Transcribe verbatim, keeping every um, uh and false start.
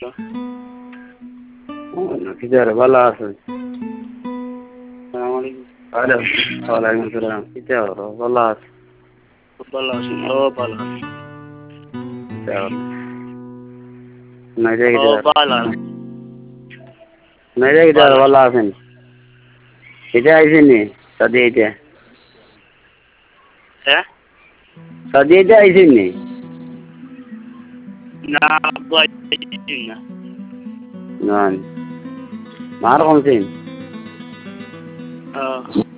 কিদার ভালো আছে আসসালামু আলাইকুম আরে ওয়ালাইকুম আসসালাম কিদার ভালো আছে ভালো আছি ও ভালো আছি কিদার নাইরে কিদার ভালো নাইরে কিদার ভালো আছেন এটা আইছেনি সাদি এটা হ্যাঁ সাদি এটা আইছেনি না ভাই না না মার কোনছেন হ্যাঁ